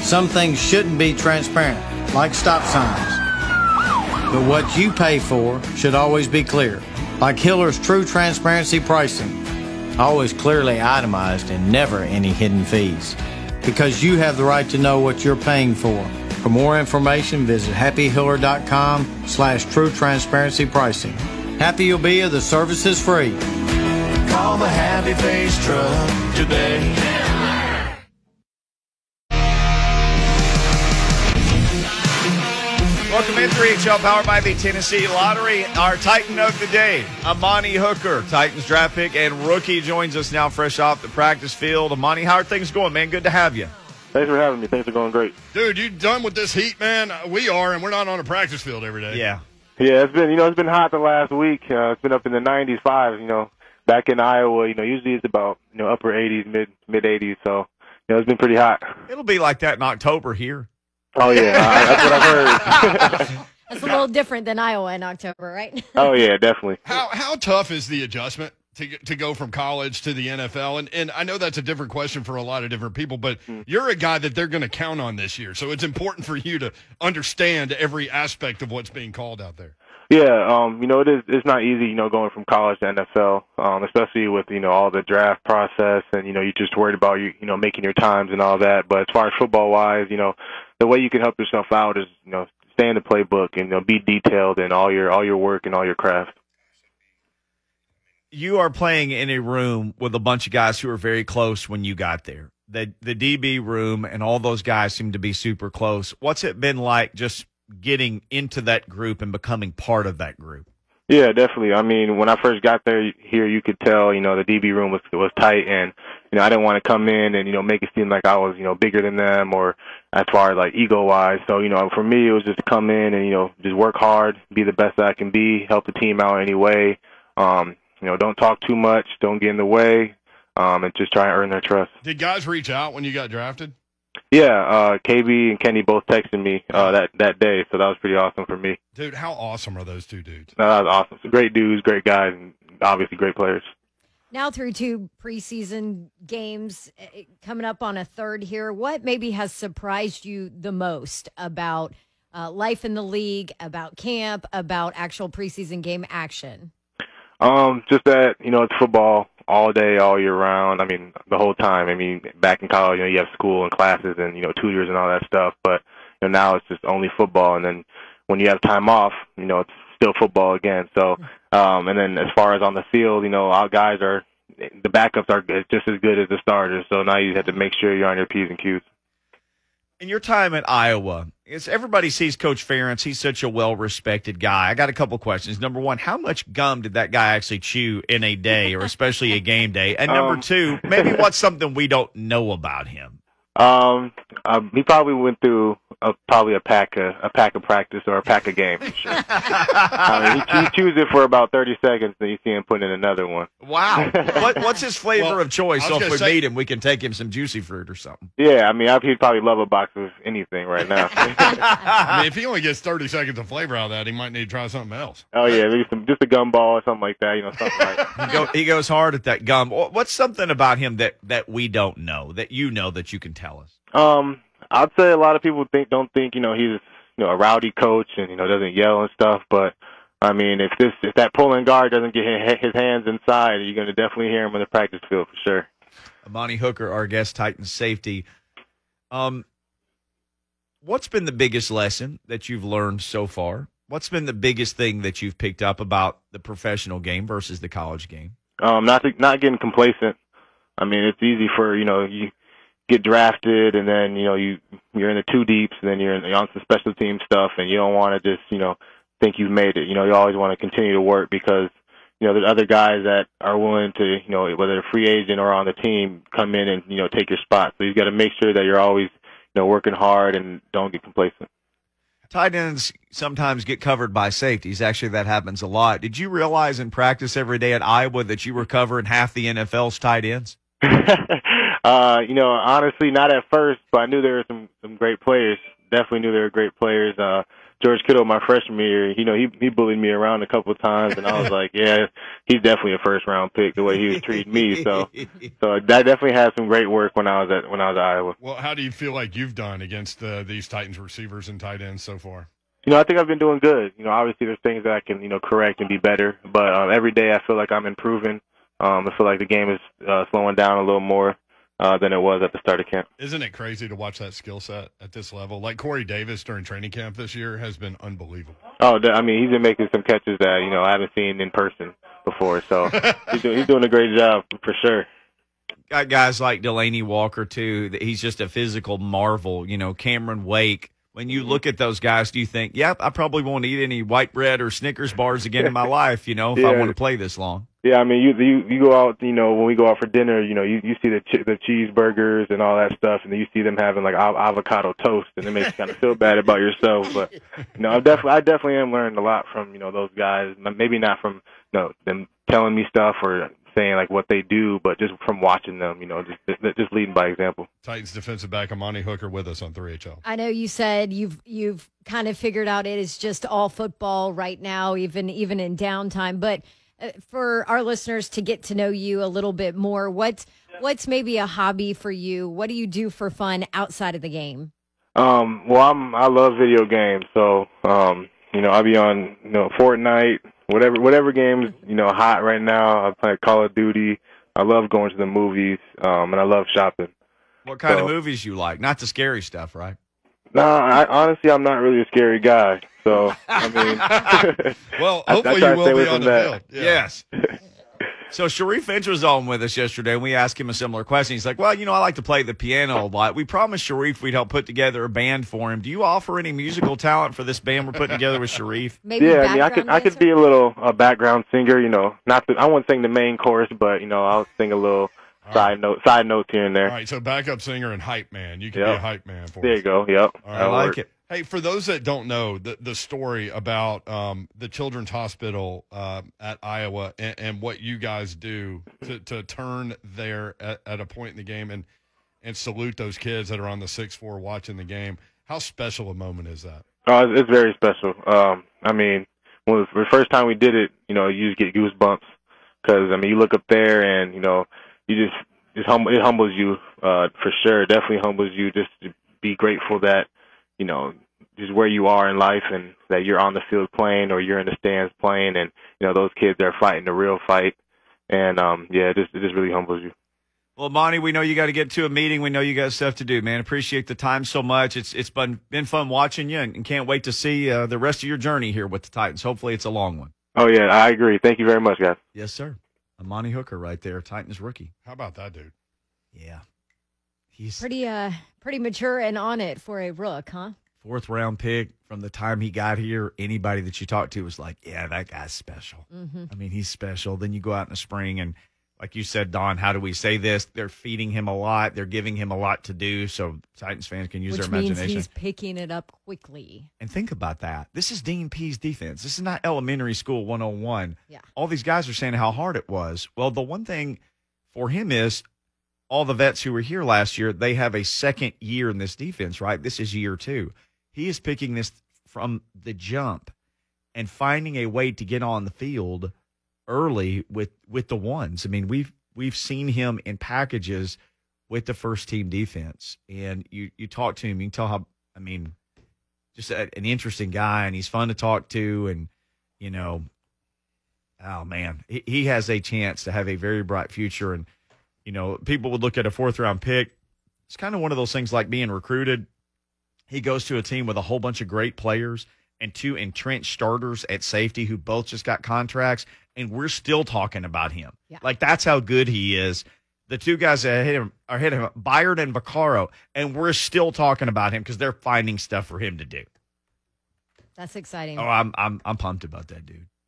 Some things shouldn't be transparent, like stop signs. But what you pay for should always be clear, like Hiller's True Transparency Pricing. Always clearly itemized and never any hidden fees. Because you have the right to know what you're paying for. For more information, visit happyhiller.com/true transparency pricing. Happy you'll be if the service is free. Call the Happy Face Truck today. Welcome in 3HL, powered by the Tennessee Lottery. Our Titan of the day, Amani Hooker, Titans draft pick and rookie, joins us now fresh off the practice field. Amani, how are things going, man? Good to have you. Thanks for having me. Things are going great. Dude, you done with this heat, man? We are, and we're not on a practice field every day. Yeah. Yeah, it's been hot the last week. It's been up in the 90s, back in Iowa, usually it's about, upper 80s, mid 80s. So, it's been pretty hot. It'll be like that in October here. Oh, yeah. That's what I've heard. That's a little different than Iowa in October, right? Oh, yeah, definitely. How tough is the adjustment to go from college to the NFL? And I know that's a different question for a lot of different people, but you're a guy that they're going to count on this year. So it's important for you to understand every aspect of what's being called out there. Yeah, it's not easy, going from college to NFL, especially with, all the draft process and, you're just worried about, making your times and all that. But as far as football-wise, the way you can help yourself out is, stay in the playbook and, be detailed in all your work and all your craft. You are playing in a room with a bunch of guys who are very close when you got there. The DB room and all those guys seem to be super close. What's it been like just getting into that group and becoming part of that group? Yeah, definitely. I mean, when I first got there here, you could tell, the DB room was tight, and, I didn't want to come in and, make it seem like I was, bigger than them or as far as like ego-wise. So, for me, it was just to come in and, just work hard, be the best I can be, help the team out anyway. Don't talk too much, don't get in the way, and just try and earn their trust. Did guys reach out when you got drafted? Yeah, KB and Kenny both texted me that day, so that was pretty awesome for me. Dude, how awesome are those two dudes? That was awesome. So great dudes, great guys, and obviously great players. Now through 2 preseason games, coming up on a third here, what maybe has surprised you the most about life in the league, about camp, about actual preseason game action? Just that, it's football all day, all year round. I mean, the whole time. I mean, back in college, you have school and classes and, tutors and all that stuff. But, now it's just only football. And then when you have time off, it's still football again. So, and then as far as on the field, our guys the backups are just as good as the starters. So now you have to make sure you're on your P's and Q's. In your time at Iowa, everybody sees Coach Ferentz. He's such a well-respected guy. I got a couple questions. Number one, how much gum did that guy actually chew in a day, or especially a game day? And number two, maybe what's something we don't know about him? He probably went through probably a pack of practice or a pack of game. For sure. He chews it for about 30 seconds, then you see him put in another one. Wow. What's his flavor of choice? So if we meet him, we can take him some juicy fruit or something. Yeah, he'd probably love a box of anything right now. If he only gets 30 seconds of flavor out of that, he might need to try something else. Oh, yeah, maybe just a gum ball or something like that, something like that. He goes hard at that gum. What's something about him that we don't know, that that you can tell us? I'd say a lot of people don't think he's a rowdy coach and doesn't yell and stuff. But if that pulling guard doesn't get his hands inside, you're going to definitely hear him on the practice field for sure. Amani Hooker, our guest Titans safety. What's been the biggest lesson that you've learned so far? What's been the biggest thing that you've picked up about the professional game versus the college game? Not getting complacent. It's easy for you get drafted and then you're in the 2 deeps and then you're on some special team stuff and you don't want to just think you've made it. You always want to continue to work because there's other guys that are willing to whether a free agent or on the team come in and take your spot. So you've got to make sure that you're always working hard and don't get complacent. Tight ends sometimes get covered by safeties. Actually, that happens a lot. Did you realize in practice every day at Iowa that you were covering half the NFL's tight ends? Honestly, not at first, but I knew there were some great players. Definitely knew there were great players. George Kittle my freshman year. You know, he bullied me around a couple of times, and I was like, yeah, he's definitely a first round pick the way he was treating me. So I definitely had some great work when I was at Iowa. Well, how do you feel like you've done against these Titans receivers and tight ends so far? You know, I think I've been doing good. You know, obviously there's things that I can, correct and be better. But every day I feel like I'm improving. I feel like the game is slowing down a little more than it was at the start of camp. Isn't it crazy to watch that skill set at this level? Like Corey Davis during training camp this year has been unbelievable. Oh, I mean, he's been making some catches that, I haven't seen in person before. So he's doing a great job for sure. Got guys like Delaney Walker, too. He's just a physical marvel. Cameron Wake. When you look at those guys, do you think, yep, I probably won't eat any white bread or Snickers bars again in my life, if I want to play this long? Yeah, I mean, you go out, when we go out for dinner, you see the cheeseburgers and all that stuff, and then you see them having like avocado toast, and it makes you kind of feel bad about yourself. But I definitely am learning a lot from those guys. Maybe not from them telling me stuff or saying like what they do, but just from watching them, just leading by example. Titans defensive back Amani Hooker with us on 3HL. I know you said you've kind of figured out it is just all football right now, even in downtime. But for our listeners to get to know you a little bit more, what's maybe a hobby for you? What do you do for fun outside of the game? Well, I love video games, so I'll be on Fortnite. Whatever game's hot right now. I play Call of Duty. I love going to the movies, and I love shopping. What kind of movies you like? Not the scary stuff, right? No, honestly, I'm not really a scary guy. So I mean, well, hopefully you will be on the field. Yeah. Yes. So Sharif Finch was on with us yesterday, and we asked him a similar question. He's like, well, I like to play the piano a lot. We promised Sharif we'd help put together a band for him. Do you offer any musical talent for this band we're putting together with Sharif? Maybe yeah, I mean, I could be a little background singer, I wouldn't sing the main chorus, but, I'll sing a little side notes here and there. All right, so backup singer and hype man. You can be a hype man for us. There you go, yep. All right. I like it. Hey, for those that don't know the story about the Children's Hospital at Iowa and what you guys do to turn there at a point in the game and salute those kids that are on the 6-4 watching the game, how special a moment is that? Oh, it's very special. I mean, when the first time we did it, you just get goosebumps because, I mean, you look up there and, you it humbles you for sure. It definitely humbles you just to be grateful that, just where you are in life and that you're on the field playing or you're in the stands playing and, those kids are fighting the real fight. And, it just really humbles you. Well, Monty, we know you got to get to a meeting. We know you got stuff to do, man. Appreciate the time so much. It's been fun watching you and can't wait to see the rest of your journey here with the Titans. Hopefully it's a long one. Oh, yeah, I agree. Thank you very much, guys. Yes, sir. Amani Hooker right there, Titans rookie. How about that, dude? Yeah. He's pretty mature and on it for a rook, huh? 4th round pick. From the time he got here, anybody that you talked to was like, yeah, that guy's special. Mm-hmm. I mean, he's special. Then you go out in the spring and, like you said, Don, how do we say this? They're feeding him a lot. They're giving him a lot to do, so Titans fans can use their imagination. Which means he's picking it up quickly. And think about that. This is Dean Pease defense. This is not elementary school 101. Yeah. All these guys are saying how hard it was. Well, the one thing for him is all the vets who were here last year, they have a second year in this defense, right? This is year 2. He is picking this from the jump and finding a way to get on the field early with the ones. I mean, we've seen him in packages with the first team defense, and you talk to him, you can tell how, I mean, just an interesting guy, and he's fun to talk to, and oh man, he has a chance to have a very bright future. And people would look at a 4th round pick. It's kind of one of those things like being recruited. He goes to a team with a whole bunch of great players and 2 entrenched starters at safety who both just got contracts, and we're still talking about him. Yeah. Like, that's how good he is. The 2 guys that hit him, Byard and Vaccaro, and we're still talking about him because they're finding stuff for him to do. That's exciting. Oh, I'm pumped about that, dude.